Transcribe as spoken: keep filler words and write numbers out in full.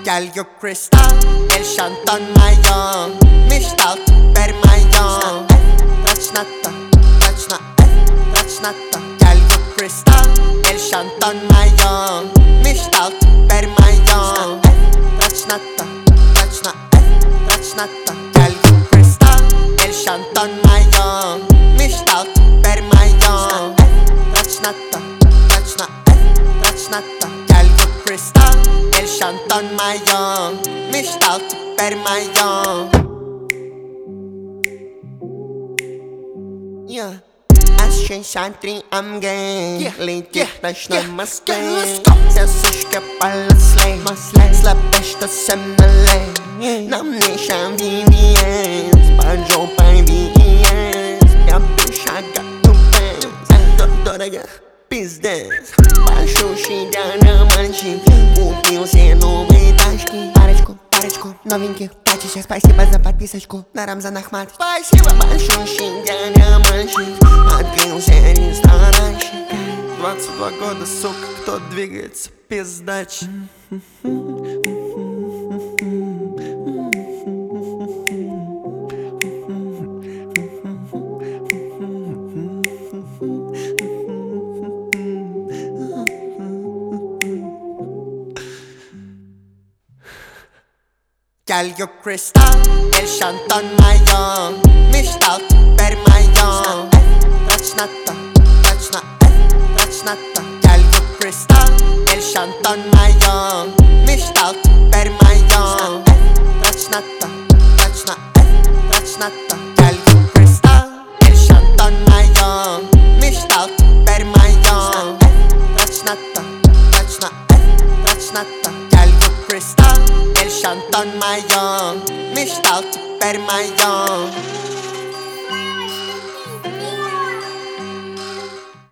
Girl, you crystal, el shanton mayon. Mishtal, per mayon. Touch nata, touch na, touch nata. Girl, you crystal, el shanton mayon. Mishtal, per mayon. Touch nata, touch na, touch nata. Girl, you crystal, el shanton mayon. Mishtal, per mayon. Touch nata, touch na, touch nata. Girl, you crystal, el shanton mayon. Mishtal, per mayon. Yeah. Aşkın şantri am gay. Lejtje taş na maske. Се сушка паласлей. Слабеща съм налей. Нам не шам вивиен. Спаджо пай вивиен. Я душа гато пен. Дорога пиздец. Baixo xingando manchi. Купил се новые тачки. Парочку, парочку новеньких тачек. Спасибо за подписочку на Рамзан Ахмат. Спасибо. Baixo xingando manchi. Открылся ресторанчик. Двадцать два года, сука, кто двигается, пиздач. Girl, you crystal, el shanton mayon. Mishtal, per mayon. Touch nata, touch na, touch nata. Girl, you crystal, el shanton mayon. Mishtal, per mayon. Touch nata, touch na, touch nata. Girl, you crystal, el shanton mayon. Mishtal, per mayon. Touch nata, touch na, touch nata. Girl, you crystal, el shanton mayon. Mishtal, per mayon.